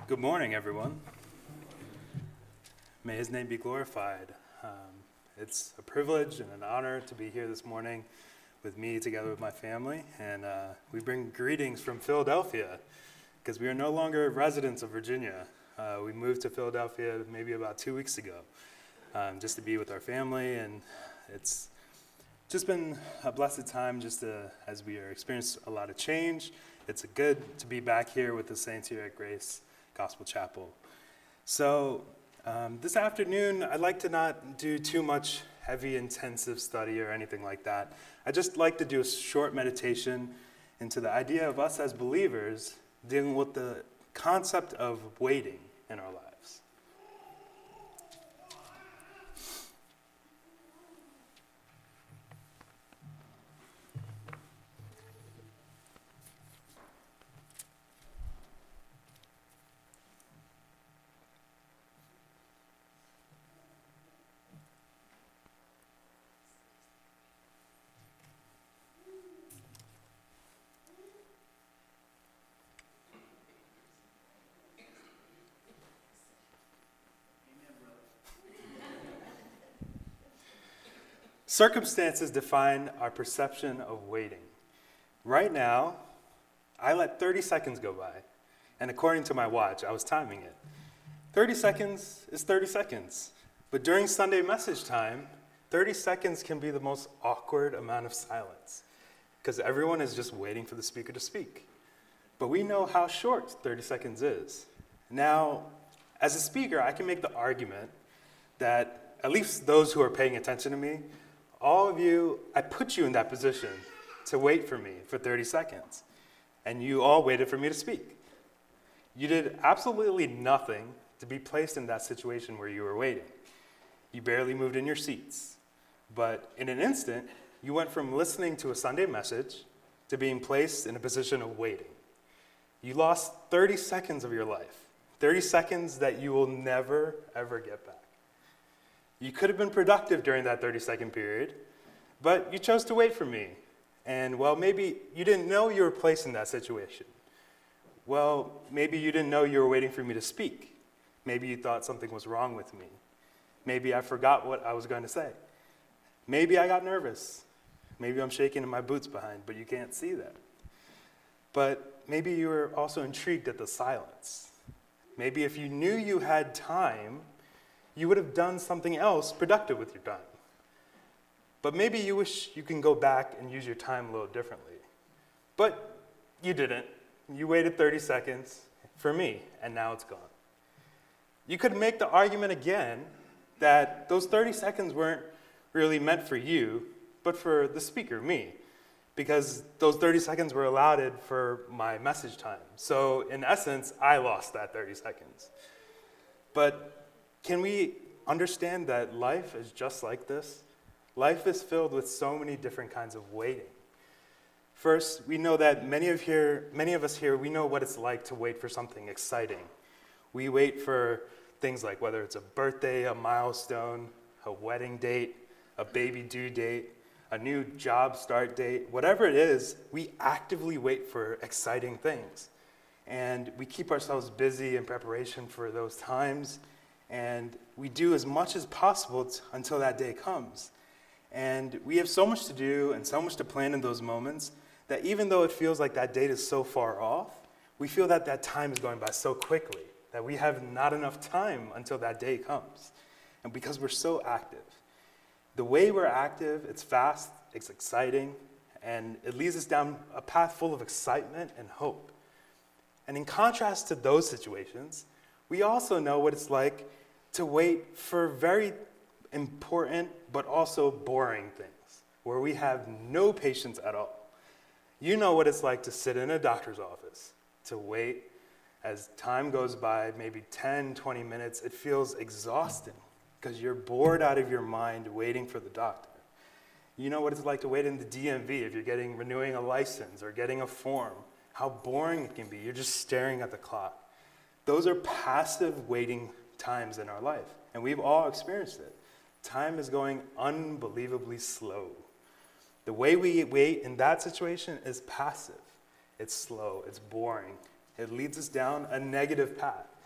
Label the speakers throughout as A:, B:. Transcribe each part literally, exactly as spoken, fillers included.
A: Good morning, everyone. May his name be glorified. Um, it's a privilege and an honor to be here this morning with me together with my family. And uh, we bring greetings from Philadelphia because we are no longer residents of Virginia. Uh, we moved to Philadelphia maybe about two weeks ago um, just to be with our family. And it's just been a blessed time just to, as we are experiencing a lot of change. It's good to be back here with the saints here at Grace Gospel Chapel. So um, this afternoon, I'd like to not do too much heavy, intensive study or anything like that. I'd just like to do a short meditation into the idea of us as believers dealing with the concept of waiting in our lives. Circumstances define our perception of waiting. Right now, I let thirty seconds go by, and according to my watch, I was timing it. thirty seconds is thirty seconds, but during Sunday message time, thirty seconds can be the most awkward amount of silence, because everyone is just waiting for the speaker to speak. But we know how short thirty seconds is. Now, as a speaker, I can make the argument that at least those who are paying attention to me, all of you, I put you in that position to wait for me for thirty seconds, and you all waited for me to speak. You did absolutely nothing to be placed in that situation where you were waiting. You barely moved in your seats, but in an instant, you went from listening to a Sunday message to being placed in a position of waiting. You lost thirty seconds of your life, thirty seconds that you will never, ever get back. You could have been productive during that thirty-second period, but you chose to wait for me. And, well, maybe you didn't know you were placed in that situation. Well, maybe you didn't know you were waiting for me to speak. Maybe you thought something was wrong with me. Maybe I forgot what I was going to say. Maybe I got nervous. Maybe I'm shaking in my boots behind, but you can't see that. But maybe you were also intrigued at the silence. Maybe if you knew you had time, you would have done something else productive with your time. But maybe you wish you can go back and use your time a little differently. But you didn't. You waited thirty seconds for me, and now it's gone. You could make the argument again that those thirty seconds weren't really meant for you, but for the speaker, me, because those thirty seconds were allotted for my message time. So in essence, I lost that thirty seconds. But can we understand that life is just like this? Life is filled with so many different kinds of waiting. First, we know that many of here, many of us here, we know what it's like to wait for something exciting. We wait for things like whether it's a birthday, a milestone, a wedding date, a baby due date, a new job start date, whatever it is, we actively wait for exciting things. And we keep ourselves busy in preparation for those times. And we do as much as possible t- until that day comes. And we have so much to do and so much to plan in those moments that even though it feels like that date is so far off, we feel that that time is going by so quickly that we have not enough time until that day comes. And because we're so active. The way we're active, it's fast, it's exciting, and it leads us down a path full of excitement and hope. And in contrast to those situations, we also know what it's like to wait for very important but also boring things, where we have no patience at all. You know what it's like to sit in a doctor's office, to wait as time goes by, maybe ten, twenty minutes. It feels exhausting because you're bored out of your mind waiting for the doctor. You know what it's like to wait in the D M V if you're getting renewing a license or getting a form, how boring it can be. You're just staring at the clock. Those are passive waiting times in our life, and we've all experienced it. Time is going unbelievably slow. The way we wait in that situation is passive. It's slow, it's boring. It leads us down a negative path.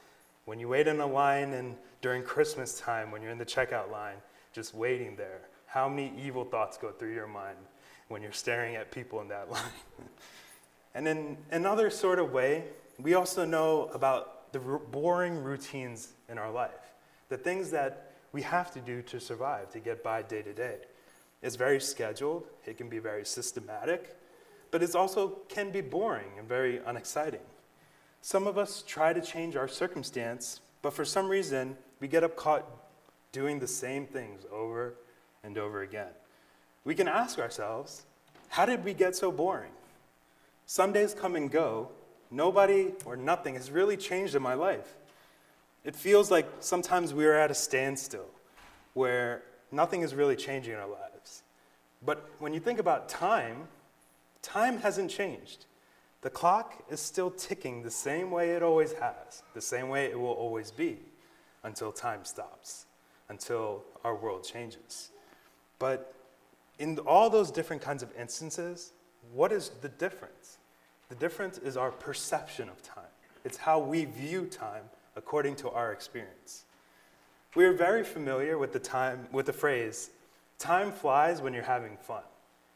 A: When you wait in a line and during Christmas time, when you're in the checkout line, just waiting there, how many evil thoughts go through your mind when you're staring at people in that line? And in another sort of way, we also know about the r- boring routines in our life, the things that we have to do to survive, to get by day to day. It's very scheduled, it can be very systematic, but it also can be boring and very unexciting. Some of us try to change our circumstance, but for some reason, we get up caught doing the same things over and over again. We can ask ourselves, how did we get so boring? Some days come and go, nobody or nothing has really changed in my life. It feels like sometimes we are at a standstill where nothing is really changing in our lives. But when you think about time, time hasn't changed. The clock is still ticking the same way it always has, the same way it will always be, until time stops, until our world changes. But in all those different kinds of instances, what is the difference? The difference is our perception of time. It's how we view time according to our experience. We are very familiar with the time with the phrase, time flies when you're having fun.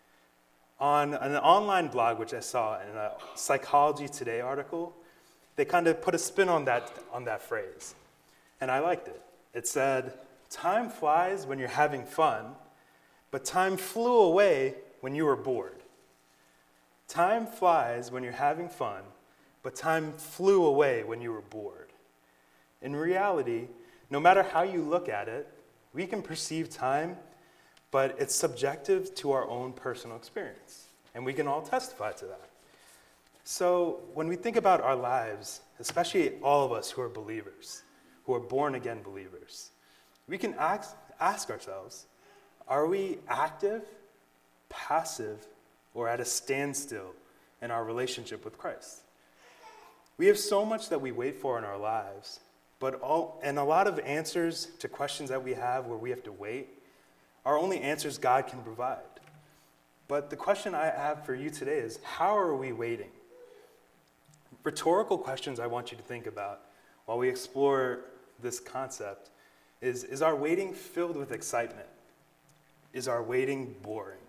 A: On an online blog, which I saw in a Psychology Today article, they kind of put a spin on that, on that phrase. And I liked it. It said, time flies when you're having fun, but time flew away when you were bored. Time flies when you're having fun, but time flew away when you were bored. In reality, no matter how you look at it, we can perceive time, but it's subjective to our own personal experience, and we can all testify to that. So when we think about our lives, especially all of us who are believers, who are born-again believers, we can ask, ask ourselves, are we active, passive, or at a standstill in our relationship with Christ? We have so much that we wait for in our lives, but all, and a lot of answers to questions that we have where we have to wait are only answers God can provide. But the question I have for you today is, how are we waiting? Rhetorical questions I want you to think about while we explore this concept is, is our waiting filled with excitement? Is our waiting boring?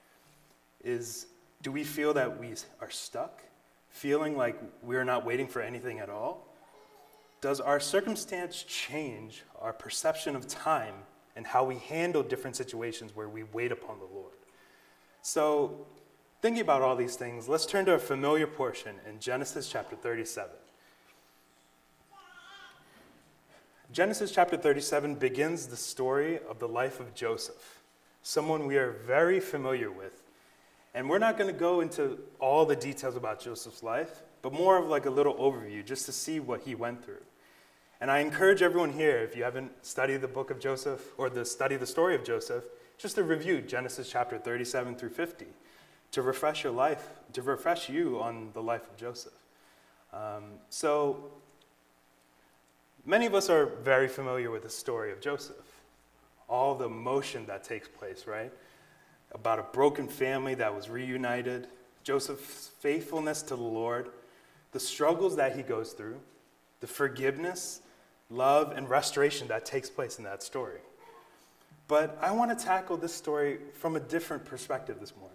A: Is, do we feel that we are stuck, feeling like we're not waiting for anything at all? Does our circumstance change our perception of time and how we handle different situations where we wait upon the Lord? So, thinking about all these things, let's turn to a familiar portion in Genesis chapter thirty-seven. Genesis chapter thirty-seven begins the story of the life of Joseph, someone we are very familiar with. And we're not going to go into all the details about Joseph's life, but more of like a little overview just to see what he went through. And I encourage everyone here, if you haven't studied the book of Joseph or the study the story of Joseph, just to review Genesis chapter thirty-seven through fifty, to refresh your life, to refresh you on the life of Joseph. Um, so many of us are very familiar with the story of Joseph, all the emotion that takes place, right? About a broken family that was reunited, Joseph's faithfulness to the Lord, the struggles that he goes through, the forgiveness, love, and restoration that takes place in that story. But I want to tackle this story from a different perspective this morning.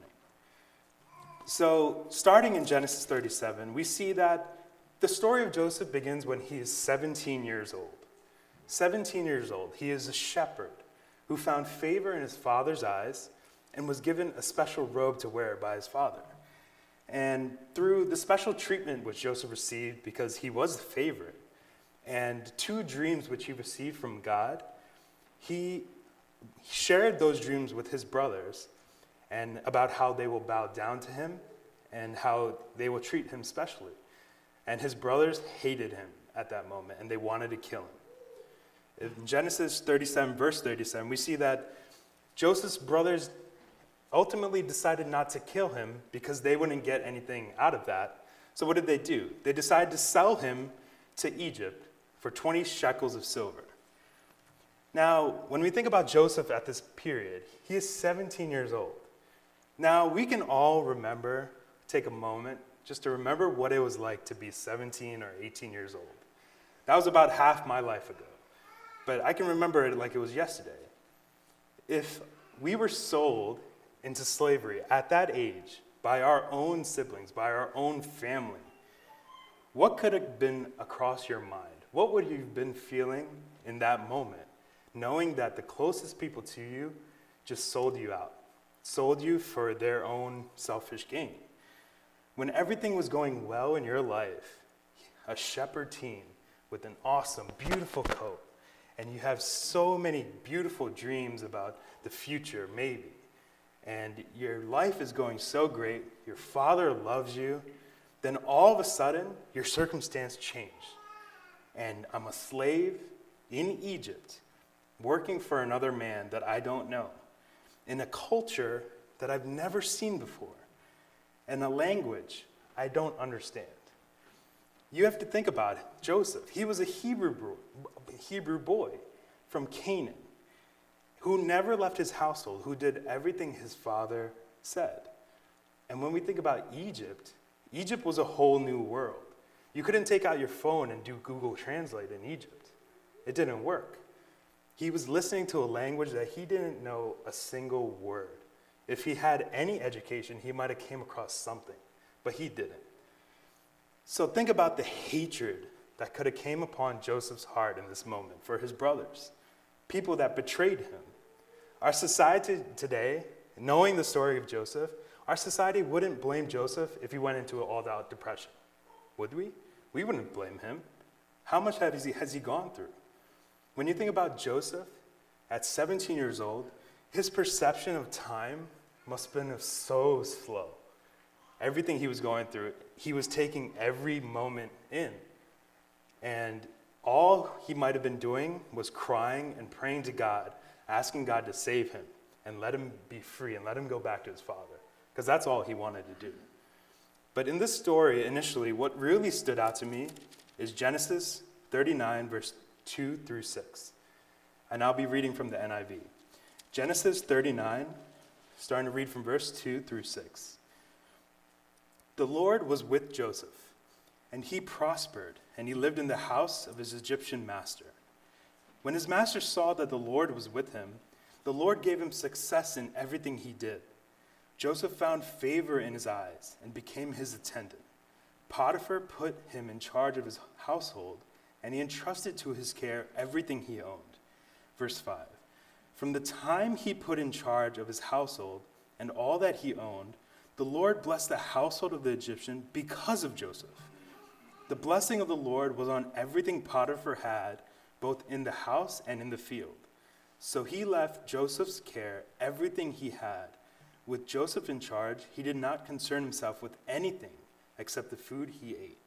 A: So, starting in Genesis thirty-seven, we see that the story of Joseph begins when he is seventeen years old. seventeen years old, he is a shepherd who found favor in his father's eyes and was given a special robe to wear by his father. And through the special treatment which Joseph received because he was the favorite, and two dreams which he received from God, he shared those dreams with his brothers and about how they will bow down to him and how they will treat him specially. And his brothers hated him at that moment, and they wanted to kill him. In Genesis thirty-seven, verse thirty-seven, we see that Joseph's brothers ultimately decided not to kill him because they wouldn't get anything out of that. So what did they do? They decided to sell him to Egypt for twenty shekels of silver. Now, when we think about Joseph at this period, he is seventeen years old. Now, we can all remember, take a moment, just to remember what it was like to be seventeen or eighteen years old. That was about half my life ago. But I can remember it like it was yesterday. If we were sold into slavery at that age by our own siblings, by our own family, what could have been across your mind? What would you have been feeling in that moment, knowing that the closest people to you just sold you out, sold you for their own selfish gain? When everything was going well in your life, a shepherd teen with an awesome, beautiful coat, and you have so many beautiful dreams about the future, maybe, and your life is going so great, your father loves you, then all of a sudden, your circumstance changed. And I'm a slave in Egypt, working for another man that I don't know, in a culture that I've never seen before, and a language I don't understand. You have to think about it. Joseph. He was a Hebrew boy, Hebrew boy from Canaan who never left his household, who did everything his father said. And when we think about Egypt, Egypt was a whole new world. You couldn't take out your phone and do Google Translate in Egypt. It didn't work. He was listening to a language that he didn't know a single word. If he had any education, he might have came across something, but he didn't. So think about the hatred that could have came upon Joseph's heart in this moment for his brothers, people that betrayed him. Our society today, knowing the story of Joseph, our society wouldn't blame Joseph if he went into an all-out depression, would we? We wouldn't blame him. How much has he, has he gone through? When you think about Joseph, at seventeen years old, his perception of time must have been so slow. Everything he was going through, he was taking every moment in. And all he might have been doing was crying and praying to God, asking God to save him and let him be free and let him go back to his father, because that's all he wanted to do. But in this story, initially, what really stood out to me is Genesis thirty-nine, verse two through six. And I'll be reading from the N I V. Genesis thirty-nine, starting to read from verse two through six. The Lord was with Joseph, and he prospered, and he lived in the house of his Egyptian master. When his master saw that the Lord was with him, the Lord gave him success in everything he did. Joseph found favor in his eyes and became his attendant. Potiphar put him in charge of his household, and he entrusted to his care everything he owned. Verse five. From the time he put in charge of his household and all that he owned, the Lord blessed the household of the Egyptian because of Joseph. The blessing of the Lord was on everything Potiphar had, both in the house and in the field. So he left Joseph's care everything he had. With Joseph in charge, he did not concern himself with anything except the food he ate.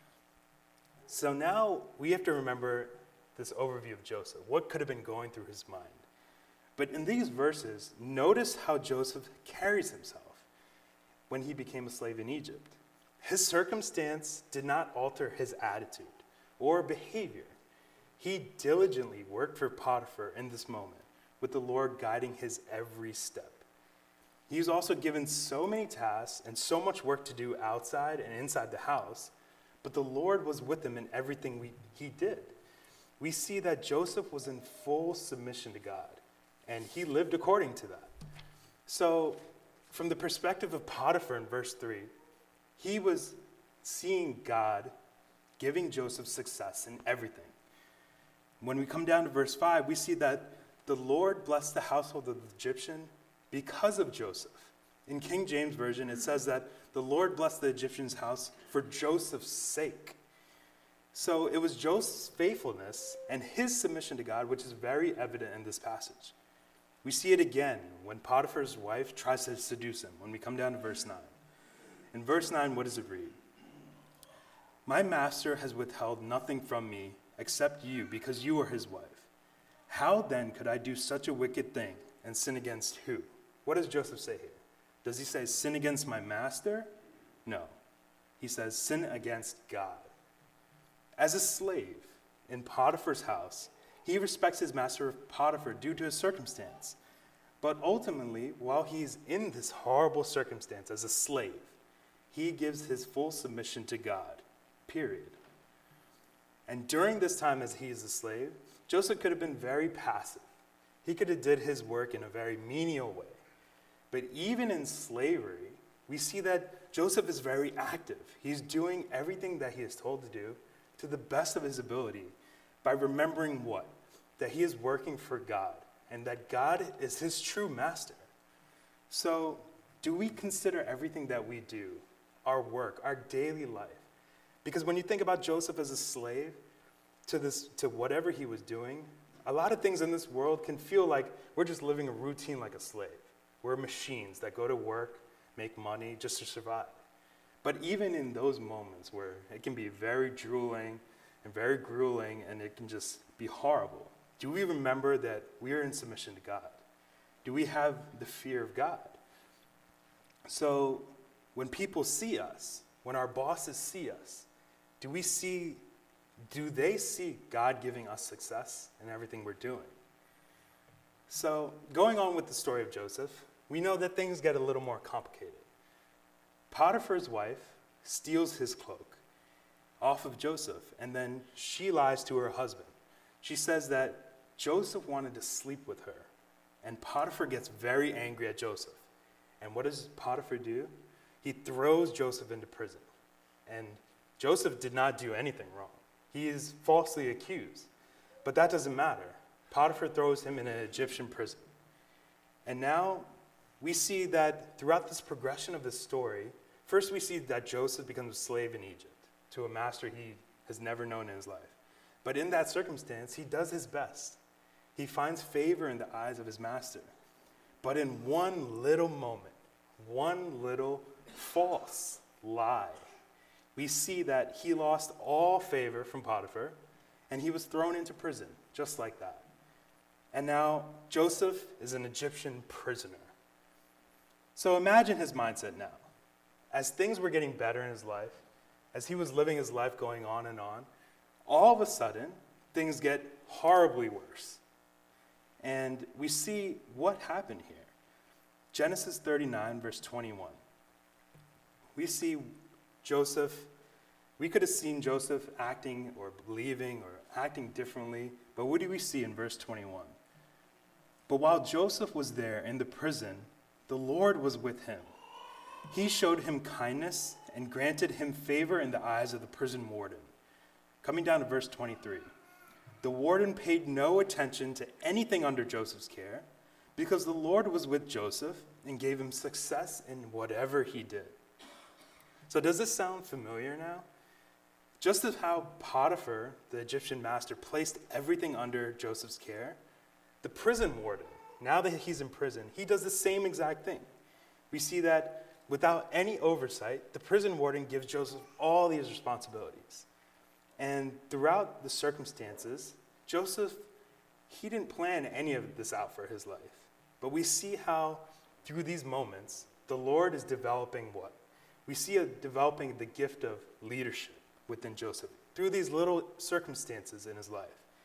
A: So now we have to remember this overview of Joseph. What could have been going through his mind? But in these verses, notice how Joseph carries himself when he became a slave in Egypt. His circumstance did not alter his attitude or behavior. He diligently worked for Potiphar in this moment, with the Lord guiding his every step. He was also given so many tasks and so much work to do outside and inside the house, but the Lord was with him in everything we, he did. We see that Joseph was in full submission to God, and he lived according to that. So, from the perspective of Potiphar in verse three, he was seeing God giving Joseph success in everything. When we come down to verse five, we see that the Lord blessed the household of the Egyptian because of Joseph. In King James Version, it says that the Lord blessed the Egyptian's house for Joseph's sake. So it was Joseph's faithfulness and his submission to God, which is very evident in this passage. We see it again when Potiphar's wife tries to seduce him, when we come down to verse nine. In verse nine, what does it read? My master has withheld nothing from me except you, because you are his wife. How then could I do such a wicked thing and sin against who? What does Joseph say here? Does he say sin against my master? No. He says sin against God. As a slave in Potiphar's house, he respects his master Potiphar due to his circumstance. But ultimately, while he's in this horrible circumstance as a slave, he gives his full submission to God, period. And during this time as he is a slave, Joseph could have been very passive. He could have did his work in a very menial way. But even in slavery, we see that Joseph is very active. He's doing everything that he is told to do to the best of his ability by remembering what? That he is working for God and that God is his true master. So, do we consider everything that we do, our work, our daily life? Because when you think about Joseph as a slave to this, to whatever he was doing, a lot of things in this world can feel like we're just living a routine like a slave. We're machines that go to work, make money just to survive. But even in those moments where it can be very drooling and very grueling and it can just be horrible, do we remember that we are in submission to God? Do we have the fear of God? So when people see us, when our bosses see us, do we see, do they see God giving us success in everything we're doing? So going on with the story of Joseph, we know that things get a little more complicated. Potiphar's wife steals his cloak off of Joseph, and then she lies to her husband. She says that Joseph wanted to sleep with her, and Potiphar gets very angry at Joseph. And what does Potiphar do? He throws Joseph into prison. And Joseph did not do anything wrong. He is falsely accused. But that doesn't matter. Potiphar throws him in an Egyptian prison. And now we see that throughout this progression of this story, first we see that Joseph becomes a slave in Egypt to a master he has never known in his life. But in that circumstance, he does his best. He finds favor in the eyes of his master. But in one little moment, one little false lie, we see that he lost all favor from Potiphar, and he was thrown into prison, just like that. And now Joseph is an Egyptian prisoner. So imagine his mindset now. As things were getting better in his life, as he was living his life going on and on, all of a sudden, things get horribly worse. And we see what happened here. Genesis thirty-nine, verse twenty-one. We see Joseph, we could have seen Joseph acting or believing or acting differently, but what do we see in verse twenty-one? But while Joseph was there in the prison, the Lord was with him. He showed him kindness and granted him favor in the eyes of the prison warden. Coming down to verse twenty-three. The warden paid no attention to anything under Joseph's care because the Lord was with Joseph and gave him success in whatever he did. So does this sound familiar now? Just as how Potiphar, the Egyptian master, placed everything under Joseph's care, the prison warden, now that he's in prison, he does the same exact thing. We see that without any oversight, the prison warden gives Joseph all these responsibilities. And throughout the circumstances, Joseph, he didn't plan any of this out for his life. But we see how through these moments, the Lord is developing what? We see a developing the gift of leadership within Joseph through these little circumstances in his life.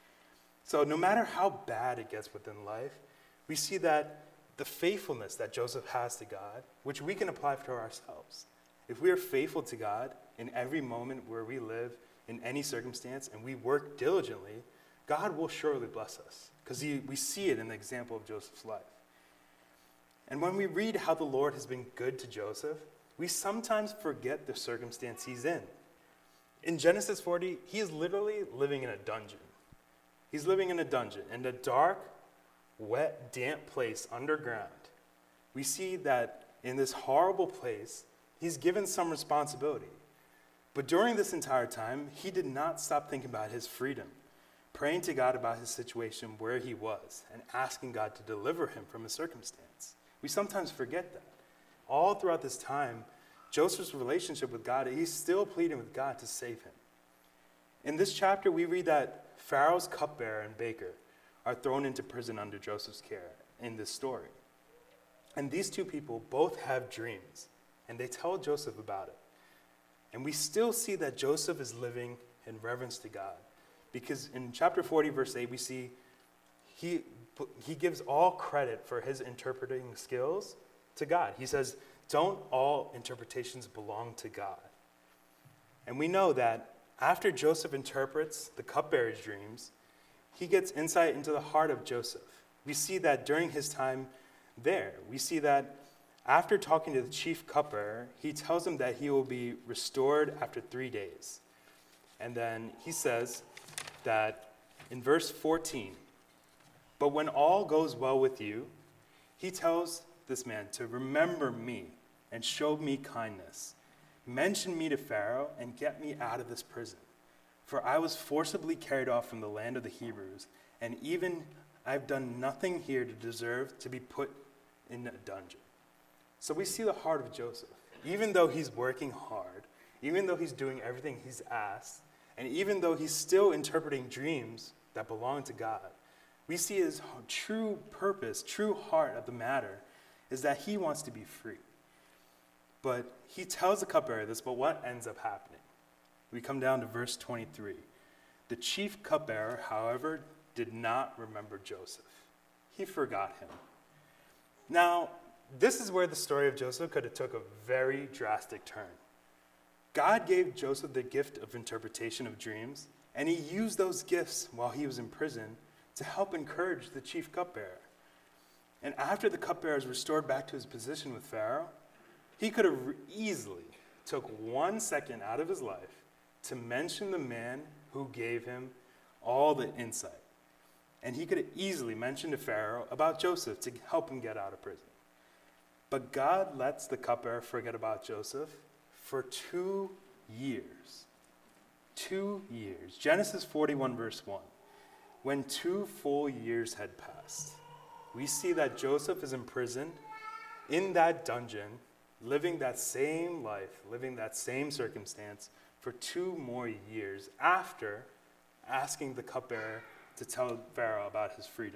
A: So no matter how bad it gets within life, we see that the faithfulness that Joseph has to God, which we can apply to ourselves. If we are faithful to God in every moment where we live, in any circumstance, and we work diligently, God will surely bless us, because we see it in the example of Joseph's life. And when we read how the Lord has been good to Joseph, we sometimes forget the circumstance he's in. In Genesis forty, he is literally living in a dungeon. He's living in a dungeon, in a dark, wet, damp place underground. We see that in this horrible place, he's given some responsibility. But during this entire time, he did not stop thinking about his freedom, praying to God about his situation where he was, and asking God to deliver him from his circumstance. We sometimes forget that. All throughout this time, Joseph's relationship with God, he's still pleading with God to save him. In this chapter, we read that Pharaoh's cupbearer and baker are thrown into prison under Joseph's care in this story. And these two people both have dreams, and they tell Joseph about it. And we still see that Joseph is living in reverence to God. Because in chapter forty, verse eight, we see he, he gives all credit for his interpreting skills to God. He says, don't all interpretations belong to God? And we know that After Joseph interprets the cupbearer's dreams, he gets insight into the heart of Joseph. We see that during his time there, we see that after talking to the chief cupbearer, he tells him that he will be restored after three days. And then he says that in verse fourteen, but when all goes well with you, he tells this man to remember me and show me kindness. Mention me to Pharaoh and get me out of this prison. For I was forcibly carried off from the land of the Hebrews, and even I've done nothing here to deserve to be put in a dungeon. So we see the heart of Joseph. Even though he's working hard, even though he's doing everything he's asked, and even though he's still interpreting dreams that belong to God, we see his true purpose, true heart of the matter is that he wants to be free. But he tells the cupbearer this, but what ends up happening? We come down to verse twenty-three. The chief cupbearer, however, did not remember Joseph. He forgot him. Now, this is where the story of Joseph could have took a very drastic turn. God gave Joseph the gift of interpretation of dreams, and he used those gifts while he was in prison to help encourage the chief cupbearer. And after the cupbearer is restored back to his position with Pharaoh, he could have easily took one second out of his life to mention the man who gave him all the insight. And he could have easily mentioned to Pharaoh about Joseph to help him get out of prison. But God lets the cupbearer forget about Joseph for two years. Two years. Genesis forty-one, verse one. When two full years had passed, we see that Joseph is imprisoned in that dungeon, living that same life, living that same circumstance for two more years after asking the cupbearer to tell Pharaoh about his freedom.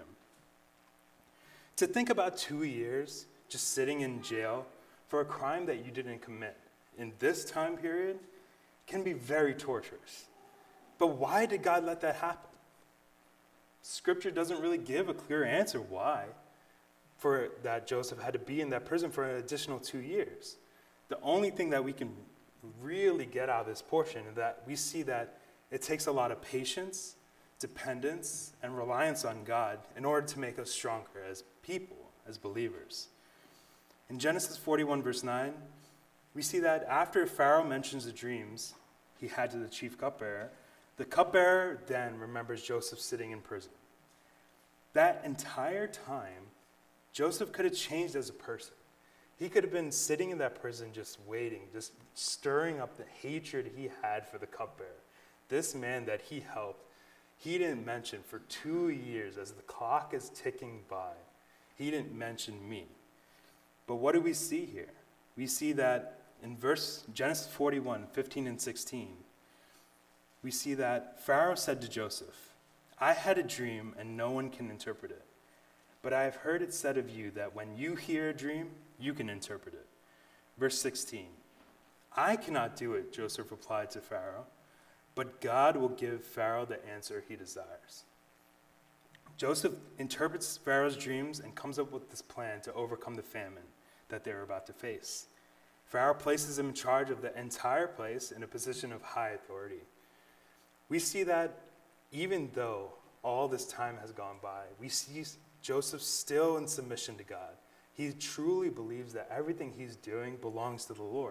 A: To think about two years just sitting in jail for a crime that you didn't commit in this time period can be very torturous. But why did God let that happen? Scripture doesn't really give a clear answer why for that Joseph had to be in that prison for an additional two years. The only thing that we can really get out of this portion is that we see that it takes a lot of patience, dependence, and reliance on God in order to make us stronger as people, as believers. In Genesis forty-one, verse nine, we see that after Pharaoh mentions the dreams he had to the chief cupbearer, the cupbearer then remembers Joseph sitting in prison. That entire time, Joseph could have changed as a person. He could have been sitting in that prison just waiting, just stirring up the hatred he had for the cupbearer. This man that he helped, he didn't mention for two years as the clock is ticking by. He didn't mention me. But what do we see here? We see that in verse Genesis forty-one, fifteen and sixteen, we see that Pharaoh said to Joseph, I had a dream and no one can interpret it. But I have heard it said of you that when you hear a dream, you can interpret it. Verse sixteen, I cannot do it, Joseph replied to Pharaoh, but God will give Pharaoh the answer he desires. Joseph interprets Pharaoh's dreams and comes up with this plan to overcome the famine that they were about to face. Pharaoh places him in charge of the entire place in a position of high authority. We see that even though all this time has gone by, we see Joseph still in submission to God. He truly believes that everything he's doing belongs to the Lord.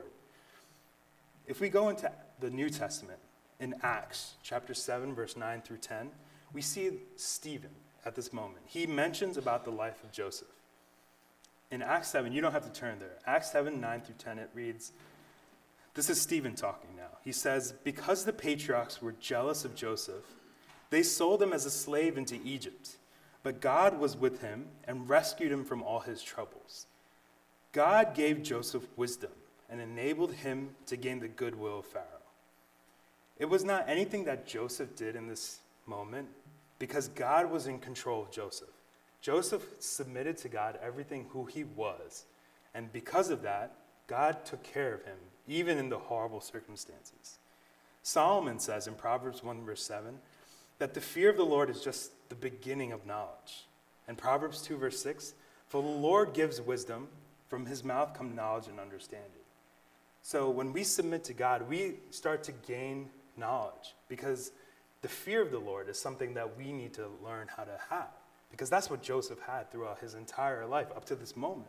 A: If we go into the New Testament, in Acts chapter seven, verse nine through ten, we see Stephen at this moment. He mentions about the life of Joseph. In Acts seven, you don't have to turn there. Acts seven, nine through ten, it reads, this is Stephen talking now. He says, because the patriarchs were jealous of Joseph, they sold him as a slave into Egypt. But God was with him and rescued him from all his troubles. God gave Joseph wisdom and enabled him to gain the goodwill of Pharaoh. It was not anything that Joseph did in this moment, because God was in control of Joseph. Joseph submitted to God everything who he was, and because of that, God took care of him, even in the horrible circumstances. Solomon says in Proverbs one, verse seven, that the fear of the Lord is just the beginning of knowledge. And Proverbs two, verse six, for the Lord gives wisdom, from his mouth come knowledge and understanding. So when we submit to God, we start to gain knowledge, because the fear of the Lord is something that we need to learn how to have, because that's what Joseph had throughout his entire life up to this moment.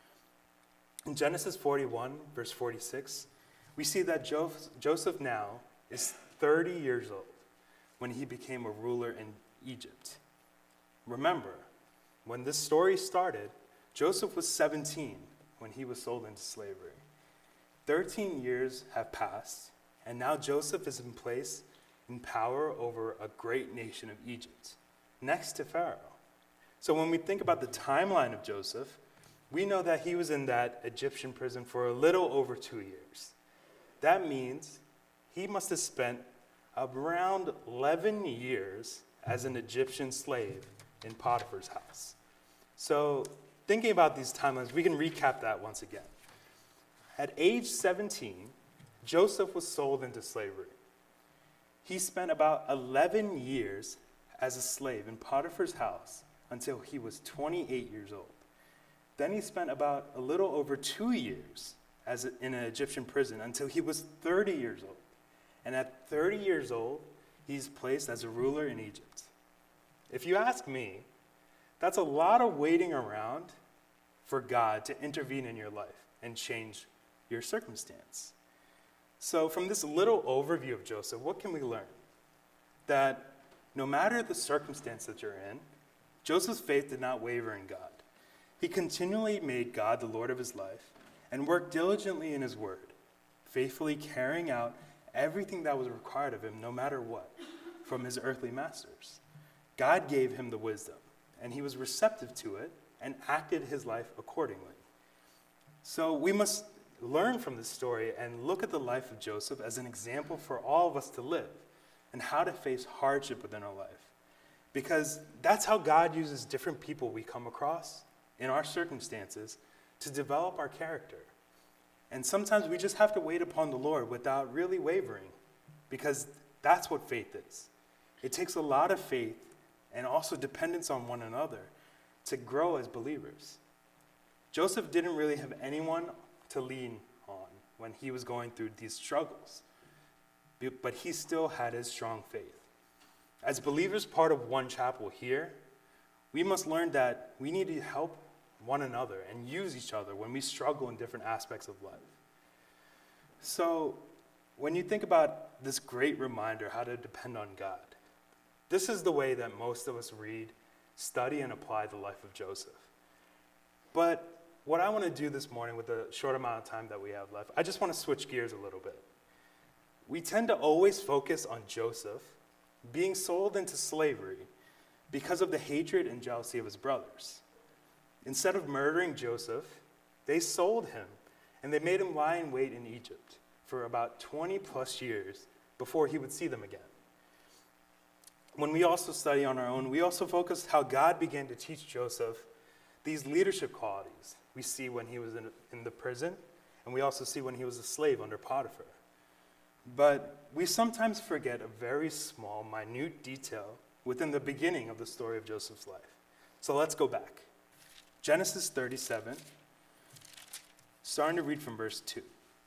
A: In Genesis forty-one, verse forty-six, we see that jo- Joseph now is thirty years old when he became a ruler in Egypt. Remember, when this story started, Joseph was seventeen when he was sold into slavery. Thirteen years have passed, and now Joseph is in place in power over a great nation of Egypt, next to Pharaoh. So when we think about the timeline of Joseph, we know that he was in that Egyptian prison for a little over two years. That means he must have spent around eleven years as an Egyptian slave in Potiphar's house. So thinking about these timelines, we can recap that once again. At age seventeen, Joseph was sold into slavery. He spent about eleven years as a slave in Potiphar's house until he was twenty-eight years old. Then he spent about a little over two years as a, in an Egyptian prison until he was thirty years old. And at thirty years old, he's placed as a ruler in Egypt. If you ask me, that's a lot of waiting around for God to intervene in your life and change your circumstance. So from this little overview of Joseph, what can we learn? That no matter the circumstance that you're in, Joseph's faith did not waver in God. He continually made God the Lord of his life and worked diligently in his word, faithfully carrying out everything that was required of him, no matter what, from his earthly masters. God gave him the wisdom, and he was receptive to it and acted his life accordingly. So we must learn from this story and look at the life of Joseph as an example for all of us to live and how to face hardship within our life. Because that's how God uses different people we come across in our circumstances to develop our character. And sometimes we just have to wait upon the Lord without really wavering, because that's what faith is. It takes a lot of faith and also dependence on one another to grow as believers. Joseph didn't really have anyone to lean on when he was going through these struggles, but he still had his strong faith. As believers, part of One Chapel here, we must learn that we need to help one another and use each other when we struggle in different aspects of life. So when you think about this great reminder how to depend on God, this is the way that most of us read, study, and apply the life of Joseph. But what I want to do this morning with the short amount of time that we have left, I just want to switch gears a little bit. We tend to always focus on Joseph being sold into slavery because of the hatred and jealousy of his brothers. Instead of murdering Joseph, they sold him, and they made him lie in wait in Egypt for about twenty plus years before he would see them again. When we also study on our own, we also focus how God began to teach Joseph these leadership qualities we see when he was in, in the prison, and we also see when he was a slave under Potiphar. But we sometimes forget a very small, minute detail within the beginning of the story of Joseph's life. So let's go back. Genesis thirty-seven, starting to read from verse two.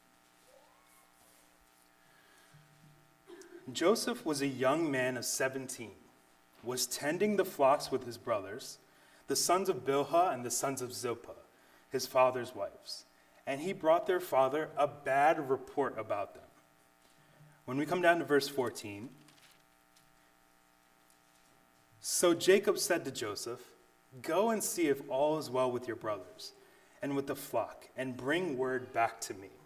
A: Joseph was a young man of seventeen, was tending the flocks with his brothers, the sons of Bilhah and the sons of Zilpah, his father's wives. And he brought their father a bad report about them. When we come down to verse fourteen, so Jacob said to Joseph, "Go and see if all is well with your brothers and with the flock, and bring word back to me."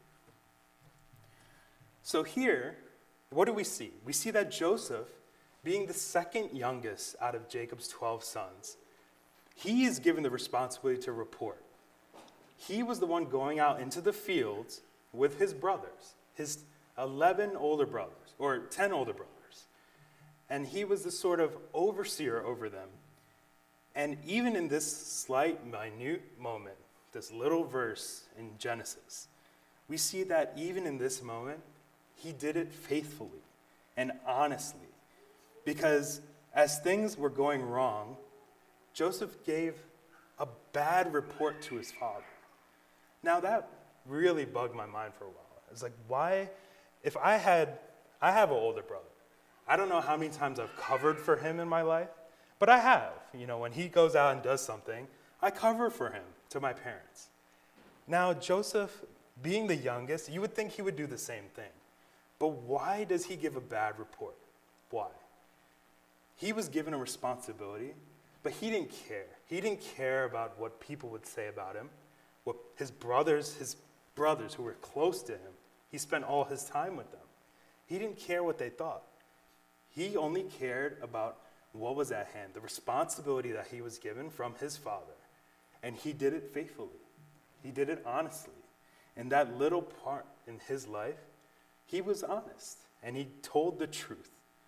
A: So here, what do we see? We see that Joseph, being the second youngest out of Jacob's twelve sons, he is given the responsibility to report. He was the one going out into the fields with his brothers, his eleven older brothers, or ten older brothers. And he was the sort of overseer over them. And even in this slight, minute moment, this little verse in Genesis, we see that even in this moment, he did it faithfully and honestly. Because as things were going wrong, Joseph gave a bad report to his father. Now that really bugged my mind for a while. It's like, why, if I had, I have an older brother. I don't know how many times I've covered for him in my life, but I have. You know, when he goes out and does something, I cover for him to my parents. Now, Joseph, being the youngest, you would think he would do the same thing. But why does he give a bad report? Why? He was given a responsibility, but he didn't care. He didn't care about what people would say about him, what his brothers, his brothers who were close to him, he spent all his time with them. He didn't care what they thought. He only cared about what was at hand, the responsibility that he was given from his father. And he did it faithfully. He did it honestly. In that little part in his life, he was honest and he told the truth.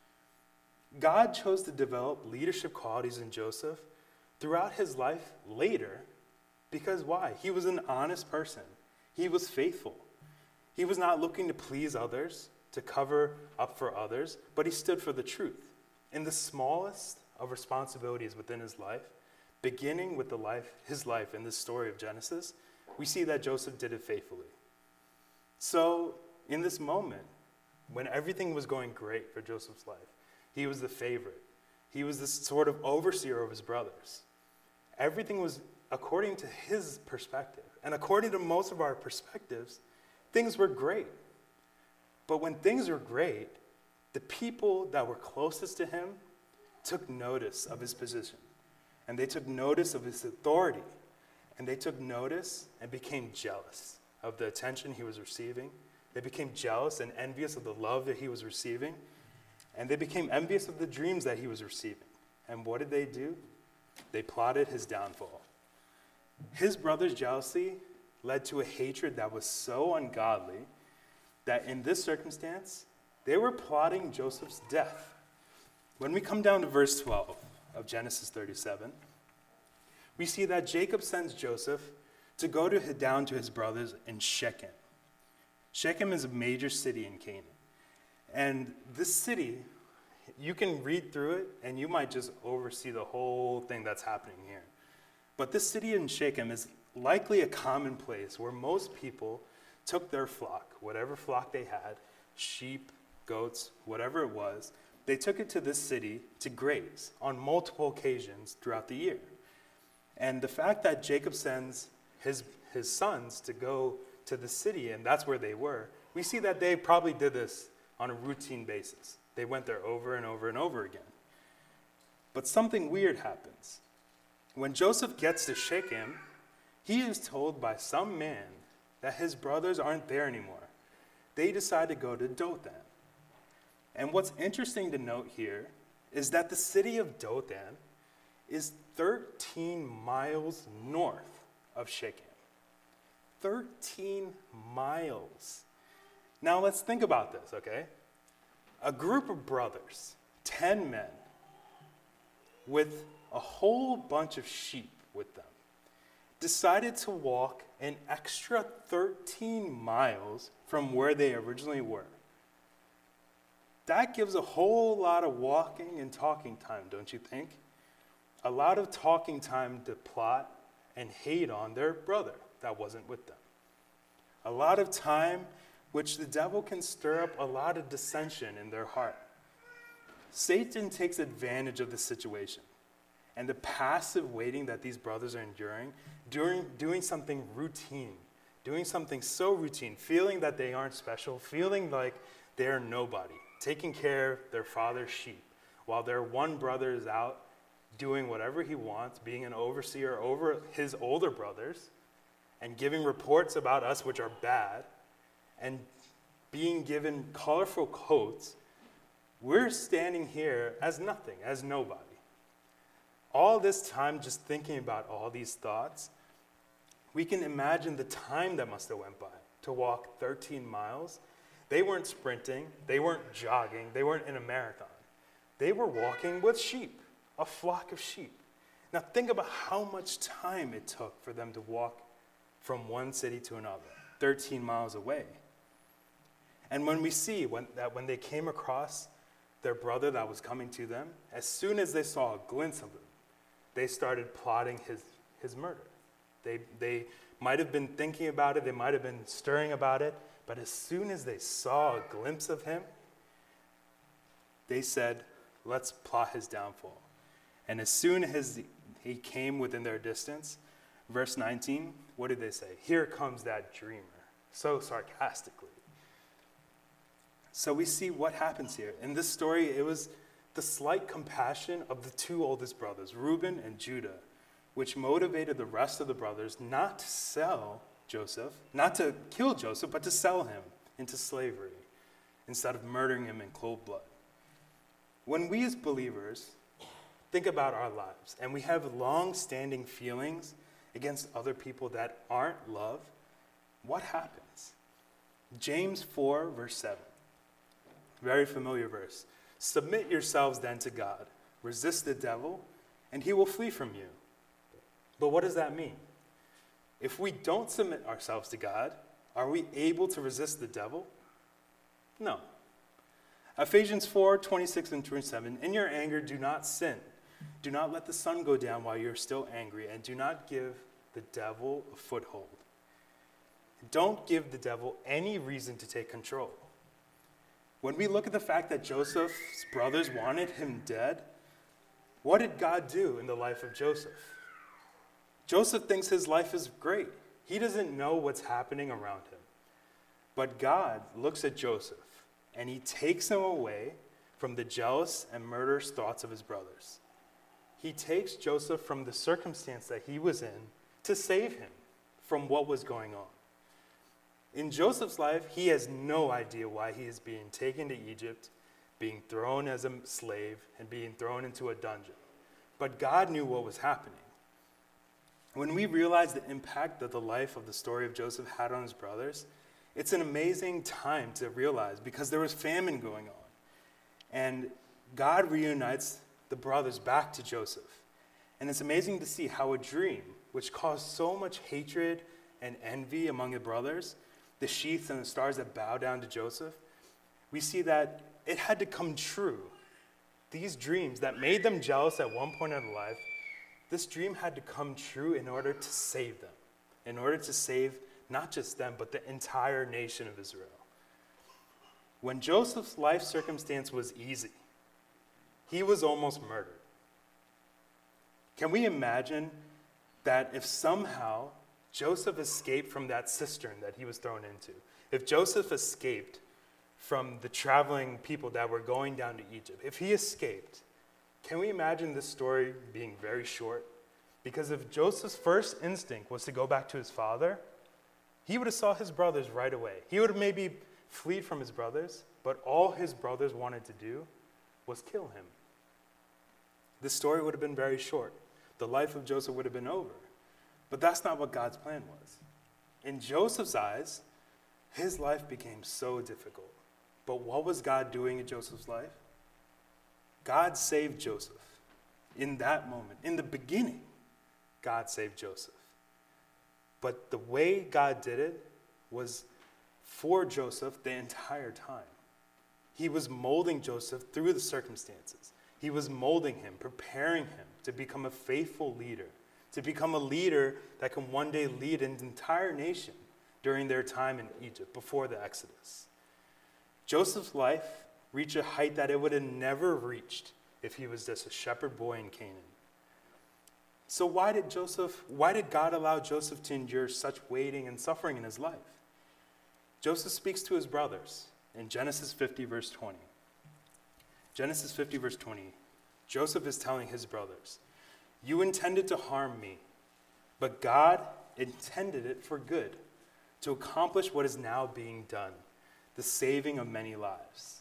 A: God chose to develop leadership qualities in Joseph throughout his life later because why? He was an honest person. He was faithful. He was not looking to please others, to cover up for others, but he stood for the truth. In the smallest of responsibilities within his life, beginning with the life, his life in this story of Genesis, we see that Joseph did it faithfully. So in this moment, when everything was going great for Joseph's life, he was the favorite. He was the sort of overseer of his brothers. Everything was according to his perspective. And according to most of our perspectives, things were great. But when things were great, the people that were closest to him took notice of his position. And they took notice of his authority. And they took notice and became jealous of the attention he was receiving. They became jealous and envious of the love that he was receiving. And they became envious of the dreams that he was receiving. And what did they do? They plotted his downfall. His brother's jealousy led to a hatred that was so ungodly that in this circumstance, they were plotting Joseph's death. When we come down to verse twelve of Genesis thirty-seven, we see that Jacob sends Joseph to go to down to his brothers in Shechem. Shechem is a major city in Canaan. And this city, you can read through it and you might just oversee the whole thing that's happening here. But this city in Shechem is likely a common place where most people took their flock, whatever flock they had, sheep, goats, whatever it was, they took it to this city to graze on multiple occasions throughout the year. And the fact that Jacob sends his, his sons to go to the city, and that's where they were, we see that they probably did this on a routine basis. They went there over and over and over again. But something weird happens. When Joseph gets to Shechem, he is told by some man that his brothers aren't there anymore. They decide to go to Dothan. And what's interesting to note here is that the city of Dothan is thirteen miles north of Shechem. thirteen miles. Now let's think about this, okay? A group of brothers, ten men, with a whole bunch of sheep with them, decided to walk an extra thirteen miles from where they originally were. That gives a whole lot of walking and talking time, don't you think? A lot of talking time to plot and hate on their brother that wasn't with them. A lot of time which the devil can stir up a lot of dissension in their heart. Satan takes advantage of the situation and the passive waiting that these brothers are enduring, doing, doing something routine, doing something so routine, feeling that they aren't special, feeling like they're nobody, taking care of their father's sheep, while their one brother is out doing whatever he wants, being an overseer over his older brothers, and giving reports about us which are bad, and being given colorful coats. We're standing here as nothing, as nobody. All this time just thinking about all these thoughts, we can imagine the time that must have went by to walk thirteen miles. They weren't sprinting, they weren't jogging, they weren't in a marathon. They were walking with sheep, a flock of sheep. Now think about how much time it took for them to walk from one city to another, thirteen miles away. And when we see when, that when they came across their brother that was coming to them, as soon as they saw a glimpse of him, they started plotting his, his murder. They, they might have been thinking about it, they might have been stirring about it, but as soon as they saw a glimpse of him, they said, let's plot his downfall. And as soon as he came within their distance, verse nineteen, what did they say? Here comes that dreamer, so sarcastically. So we see what happens here. In this story, it was the slight compassion of the two oldest brothers, Reuben and Judah, which motivated the rest of the brothers not to sell Joseph, not to kill Joseph, but to sell him into slavery instead of murdering him in cold blood. When we as believers think about our lives and we have long-standing feelings against other people that aren't love, what happens? James four, verse seven, very familiar verse. Submit yourselves then to God. Resist the devil, and he will flee from you. But what does that mean? If we don't submit ourselves to God, are we able to resist the devil? No. Ephesians four, twenty-six and twenty-seven, in your anger do not sin. Do not let the sun go down while you're still angry, and do not give the devil a foothold. Don't give the devil any reason to take control. When we look at the fact that Joseph's brothers wanted him dead, what did God do in the life of Joseph? Joseph thinks his life is great. He doesn't know what's happening around him. But God looks at Joseph, and he takes him away from the jealous and murderous thoughts of his brothers. He takes Joseph from the circumstance that he was in to save him from what was going on. In Joseph's life, he has no idea why he is being taken to Egypt, being thrown as a slave, and being thrown into a dungeon. But God knew what was happening. When we realize the impact that the life of the story of Joseph had on his brothers, it's an amazing time to realize because there was famine going on. And God reunites the brothers back to Joseph. And it's amazing to see how a dream, which caused so much hatred and envy among the brothers, the sheaths and the stars that bow down to Joseph, we see that it had to come true. These dreams that made them jealous at one point in their life, this dream had to come true in order to save them, in order to save not just them, but the entire nation of Israel. When Joseph's life circumstance was easy, he was almost murdered. Can we imagine that if somehow Joseph escaped from that cistern that he was thrown into, if Joseph escaped from the traveling people that were going down to Egypt, if he escaped, can we imagine this story being very short? Because if Joseph's first instinct was to go back to his father, he would have saw his brothers right away. He would have maybe fled from his brothers, but all his brothers wanted to do was kill him. The story would have been very short. The life of Joseph would have been over. But that's not what God's plan was. In Joseph's eyes, his life became so difficult. But what was God doing in Joseph's life? God saved Joseph in that moment. In the beginning, God saved Joseph. But the way God did it was for Joseph the entire time. He was molding Joseph through the circumstances. He was molding him, preparing him to become a faithful leader, to become a leader that can one day lead an entire nation during their time in Egypt before the Exodus. Joseph's life reached a height that it would have never reached if he was just a shepherd boy in Canaan. So why did Joseph, why did God allow Joseph to endure such waiting and suffering in his life? Joseph speaks to his brothers in Genesis fifty, verse twenty. Genesis fifty, verse twenty. Joseph is telling his brothers, "You intended to harm me, but God intended it for good, to accomplish what is now being done, the saving of many lives."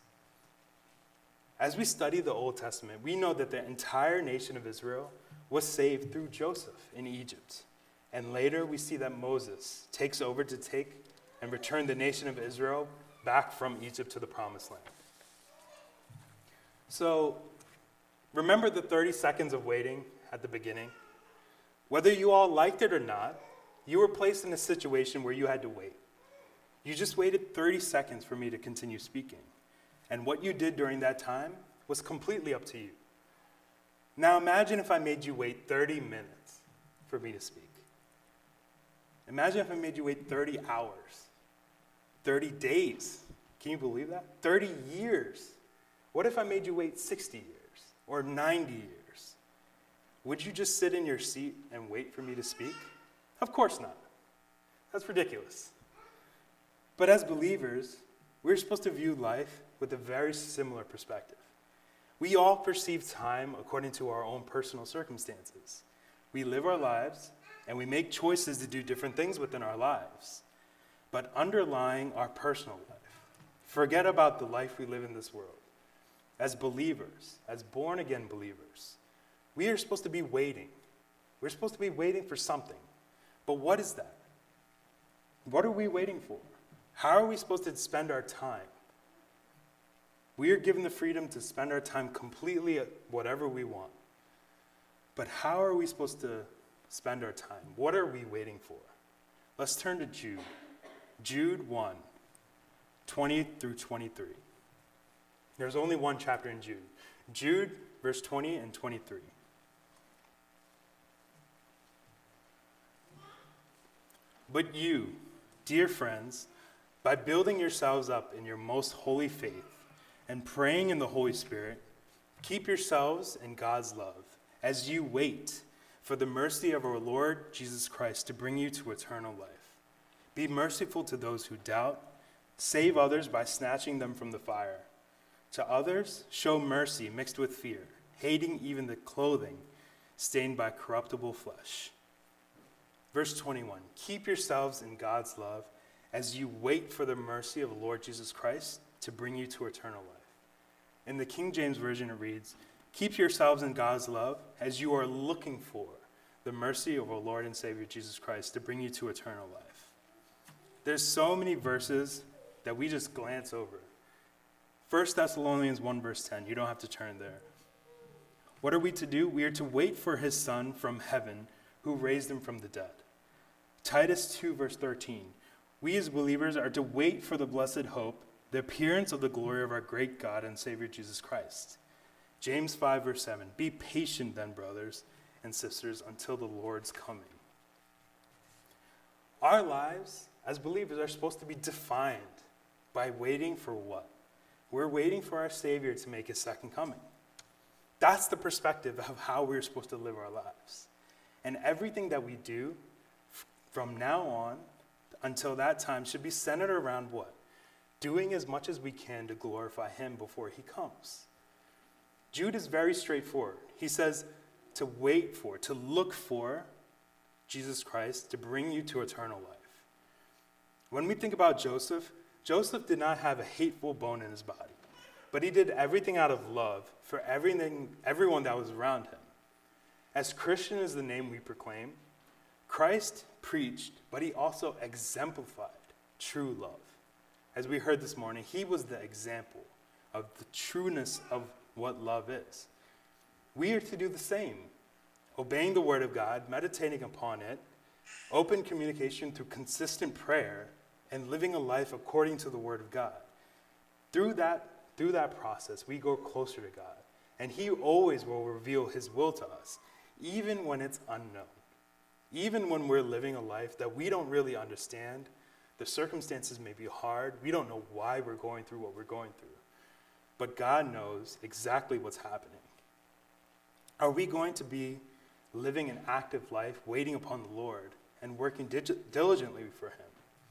A: As we study the Old Testament, we know that the entire nation of Israel was saved through Joseph in Egypt. And later we see that Moses takes over to take and return the nation of Israel back from Egypt to the Promised Land. So remember the thirty seconds of waiting at the beginning? Whether you all liked it or not, you were placed in a situation where you had to wait. You just waited thirty seconds for me to continue speaking. And what you did during that time was completely up to you. Now imagine if I made you wait thirty minutes for me to speak. Imagine if I made you wait thirty hours, thirty days. Can you believe that? thirty years. What if I made you wait sixty years or ninety years? Would you just sit in your seat and wait for me to speak? Of course not. That's ridiculous. But as believers, we're supposed to view life with a very similar perspective. We all perceive time according to our own personal circumstances. We live our lives, and we make choices to do different things within our lives. But underlying our personal life, forget about the life we live in this world. As believers, as born-again believers, we are supposed to be waiting. We're supposed to be waiting for something. But what is that? What are we waiting for? How are we supposed to spend our time? We are given the freedom to spend our time completely at whatever we want. But how are we supposed to spend our time? What are we waiting for? Let's turn to Jude. Jude one, twenty through twenty-three. There's only one chapter in Jude. Jude, verse twenty and twenty-three. But you, dear friends, by building yourselves up in your most holy faith and praying in the Holy Spirit, keep yourselves in God's love as you wait for the mercy of our Lord Jesus Christ to bring you to eternal life. Be merciful to those who doubt. Save others by snatching them from the fire. To others, show mercy mixed with fear, hating even the clothing stained by corruptible flesh. Verse twenty-one, keep yourselves in God's love as you wait for the mercy of the Lord Jesus Christ to bring you to eternal life. In the King James Version, it reads, keep yourselves in God's love as you are looking for the mercy of our Lord and Savior Jesus Christ to bring you to eternal life. There's so many verses that we just glance over. First Thessalonians one verse ten, you don't have to turn there. What are we to do? We are to wait for his Son from heaven who raised him from the dead. Titus two verse thirteen, we as believers are to wait for the blessed hope, the appearance of the glory of our great God and Savior Jesus Christ. James five verse seven, be patient then, brothers and sisters, until the Lord's coming. Our lives as believers are supposed to be defined by waiting for what? We're waiting for our Savior to make his second coming. That's the perspective of how we're supposed to live our lives. And everything that we do f- from now on until that time should be centered around what? Doing as much as we can to glorify him before he comes. Jude is very straightforward. He says to wait for, to look for Jesus Christ to bring you to eternal life. When we think about Joseph, Joseph did not have a hateful bone in his body, but he did everything out of love for everything, everyone that was around him. As Christian is the name we proclaim, Christ preached, but he also exemplified true love. As we heard this morning, he was the example of the trueness of what love is. We are to do the same, obeying the word of God, meditating upon it, open communication through consistent prayer, and living a life according to the word of God. Through that, through that process, we go closer to God, and he always will reveal his will to us, even when it's unknown. Even when we're living a life that we don't really understand, the circumstances may be hard, we don't know why we're going through what we're going through. But God knows exactly what's happening. Are we going to be living an active life, waiting upon the Lord, and working dig- diligently for him?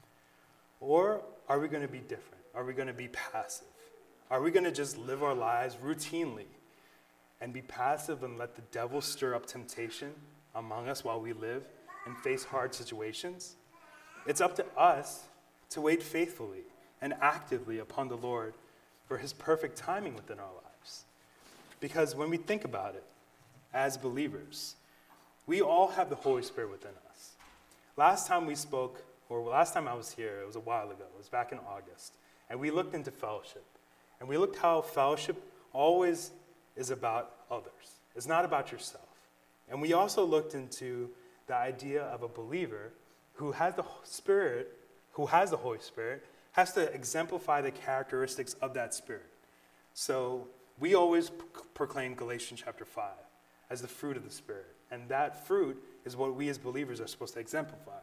A: Or are we going to be different? Are we going to be passive? Are we going to just live our lives routinely and be passive and let the devil stir up temptation among us while we live and face hard situations? It's up to us to wait faithfully and actively upon the Lord for his perfect timing within our lives. Because when we think about it, as believers, we all have the Holy Spirit within us. Last time we spoke, or last time I was here, it was a while ago, it was back in August, and we looked into fellowship. And we looked how fellowship always is about others. It's not about yourself. And we also looked into the idea of a believer who has the Spirit, who has the Holy Spirit, has to exemplify the characteristics of that Spirit. So we always proclaim Galatians chapter five as the fruit of the Spirit. And that fruit is what we as believers are supposed to exemplify.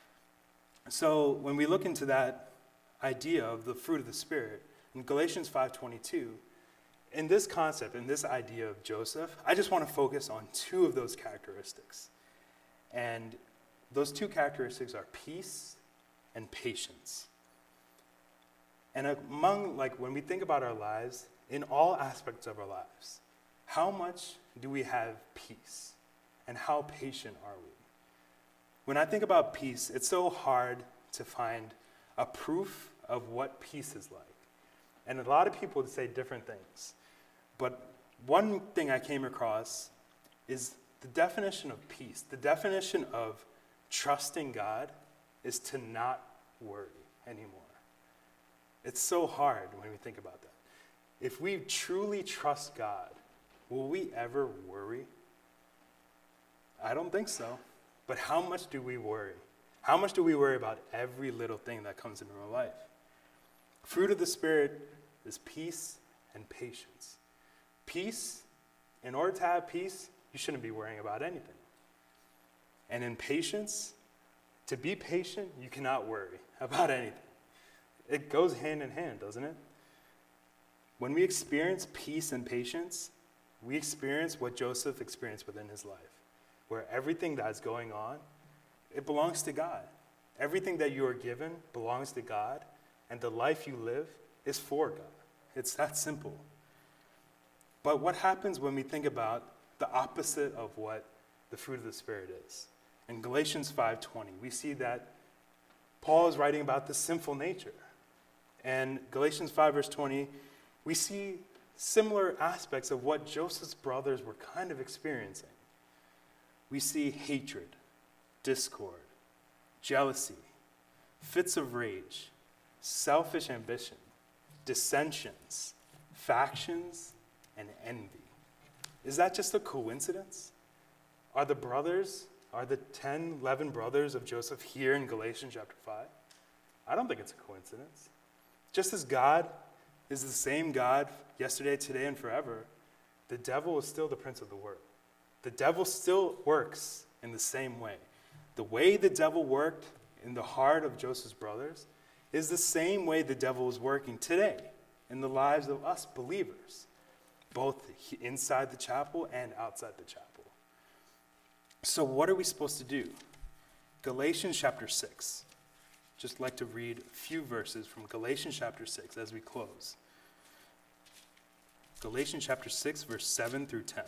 A: So when we look into that idea of the fruit of the Spirit, in Galatians five twenty-two, in this concept, in this idea of Joseph, I just want to focus on two of those characteristics. And those two characteristics are peace and patience. And among, like, when we think about our lives, in all aspects of our lives, how much do we have peace? And how patient are we? When I think about peace, it's so hard to find a proof of what peace is like. And a lot of people say different things. But one thing I came across is the definition of peace. The definition of trusting God is to not worry anymore. It's so hard when we think about that. If we truly trust God, will we ever worry? I don't think so. But how much do we worry? How much do we worry about every little thing that comes into our life? Fruit of the Spirit is peace and patience. Peace, in order to have peace, you shouldn't be worrying about anything. And in patience, to be patient, you cannot worry about anything. It goes hand in hand, doesn't it? When we experience peace and patience, we experience what Joseph experienced within his life, where everything that's going on, it belongs to God. Everything that you are given belongs to God, and the life you live is for God. It's that simple. But what happens when we think about the opposite of what the fruit of the Spirit is? In Galatians five twenty, we see that Paul is writing about the sinful nature. And Galatians five verse twenty, we see similar aspects of what Joseph's brothers were kind of experiencing. We see hatred, discord, jealousy, fits of rage, selfish ambition, dissensions, factions, and envy. Is that just a coincidence? Are the brothers, are the ten, eleven brothers of Joseph here in Galatians chapter five? I don't think it's a coincidence. Just as God is the same God yesterday, today, and forever, the devil is still the prince of the world. The devil still works in the same way. The way the devil worked in the heart of Joseph's brothers is the same way the devil is working today in the lives of us believers, both inside the chapel and outside the chapel. So what are we supposed to do? Galatians chapter six. Just like to read a few verses from Galatians chapter six as we close. Galatians chapter six, verse seven through ten.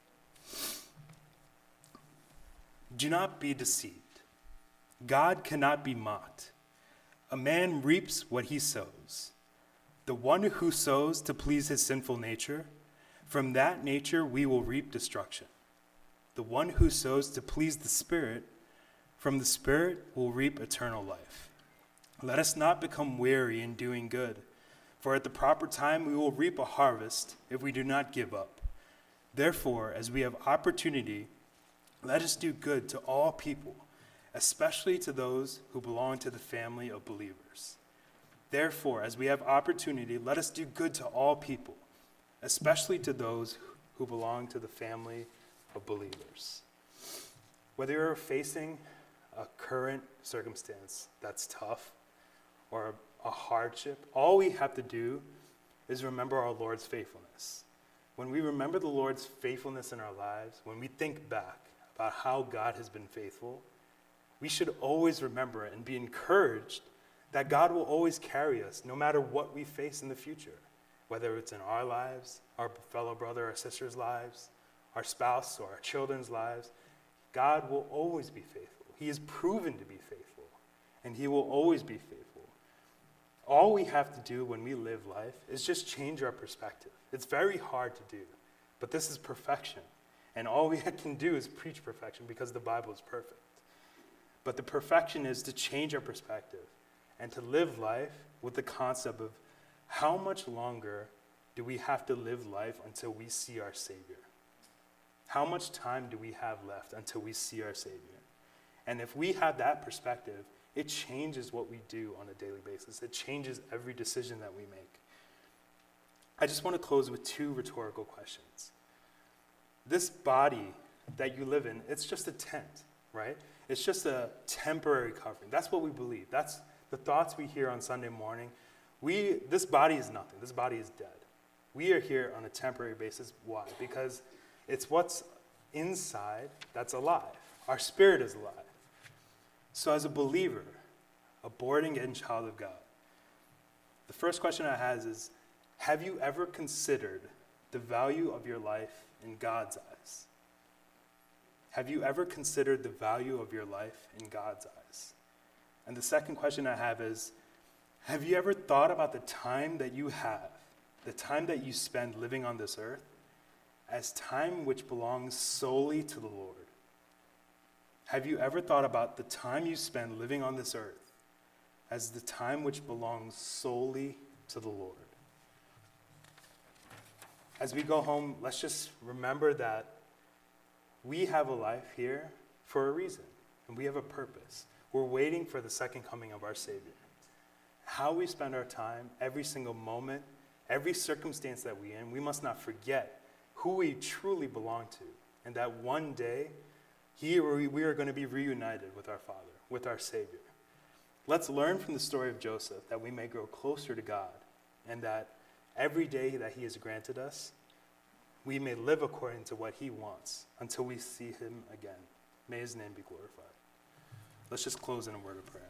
A: Do not be deceived. God cannot be mocked. A man reaps what he sows. The one who sows to please his sinful nature, from that nature we will reap destruction. The one who sows to please the Spirit, from the Spirit will reap eternal life. Let us not become weary in doing good, for at the proper time we will reap a harvest if we do not give up. Therefore, as we have opportunity, let us do good to all people, especially to those who belong to the family of believers. Therefore, as we have opportunity, let us do good to all people, especially to those who belong to the family of believers. Whether you're facing a current circumstance that's tough or a hardship, all we have to do is remember our Lord's faithfulness. When we remember the Lord's faithfulness in our lives, when we think back about how God has been faithful, we should always remember and be encouraged that God will always carry us no matter what we face in the future, whether it's in our lives, our fellow brother or sister's lives, our spouse or our children's lives. God will always be faithful. He is proven to be faithful, and he will always be faithful. All we have to do when we live life is just change our perspective. It's very hard to do, but this is perfection. And all we can do is preach perfection because the Bible is perfect. But the perfection is to change our perspective and to live life with the concept of how much longer do we have to live life until we see our Savior? How much time do we have left until we see our Savior? And if we have that perspective, it changes what we do on a daily basis. It changes every decision that we make. I just want to close with two rhetorical questions. This body that you live in, it's just a tent, right? It's just a temporary covering. That's what we believe. That's the thoughts we hear on Sunday morning. We, this body is nothing. This body is dead. We are here on a temporary basis. Why? Because it's what's inside that's alive. Our spirit is alive. So as a believer, a born-again child of God, the first question I have is, have you ever considered the value of your life in God's eyes? Have you ever considered the value of your life in God's eyes? And the second question I have is, have you ever thought about the time that you have, the time that you spend living on this earth, as time which belongs solely to the Lord? Have you ever thought about the time you spend living on this earth as the time which belongs solely to the Lord? As we go home, let's just remember that we have a life here for a reason, and we have a purpose. We're waiting for the second coming of our Savior. How we spend our time, every single moment, every circumstance that we're in, we must not forget who we truly belong to, and that one day, here we are going to be reunited with our Father, with our Savior. Let's learn from the story of Joseph that we may grow closer to God, and that every day that he has granted us, we may live according to what he wants until we see him again. May his name be glorified. Let's just close in a word of prayer.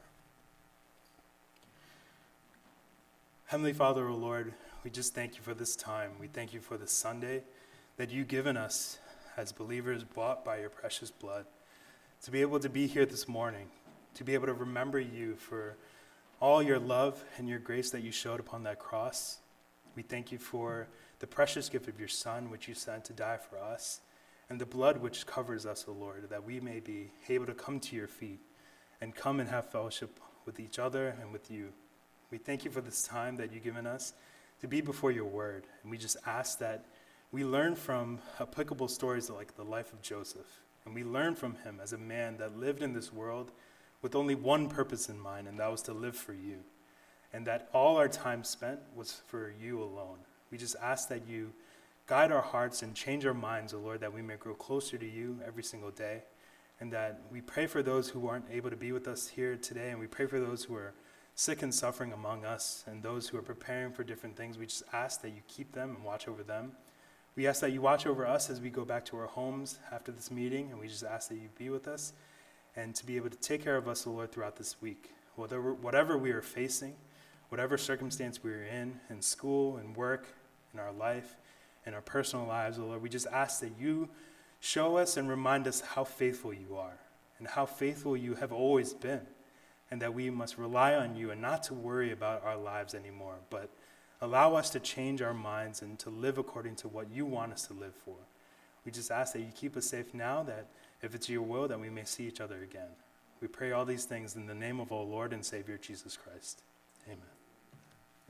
A: Heavenly Father, O Lord, we just thank you for this time. We thank you for this Sunday that you've given us as believers bought by your precious blood, to be able to be here this morning, to be able to remember you for all your love and your grace that you showed upon that cross. We thank you for the precious gift of your Son, which you sent to die for us, and the blood which covers us, O Lord, that we may be able to come to your feet and come and have fellowship with each other and with you. We thank you for this time that you've given us to be before your word, and we just ask that we learn from applicable stories like the life of Joseph, and we learn from him as a man that lived in this world with only one purpose in mind, and that was to live for you, and that all our time spent was for you alone. We just ask that you guide our hearts and change our minds, O Lord, that we may grow closer to you every single day, and that we pray for those who aren't able to be with us here today, and we pray for those who are sick and suffering among us, and those who are preparing for different things. We just ask that you keep them and watch over them. We ask that you watch over us as we go back to our homes after this meeting, and we just ask that you be with us and to be able to take care of us, O Lord, throughout this week. Whatever, whatever we are facing, whatever circumstance we are in, in school, in work, in our life, in our personal lives, O Lord, we just ask that you show us and remind us how faithful you are and how faithful you have always been, and that we must rely on you and not to worry about our lives anymore, but allow us to change our minds and to live according to what you want us to live for. We just ask that you keep us safe now, that if it's your will, that we may see each other again. We pray all these things in the name of our Lord and Savior, Jesus Christ. Amen.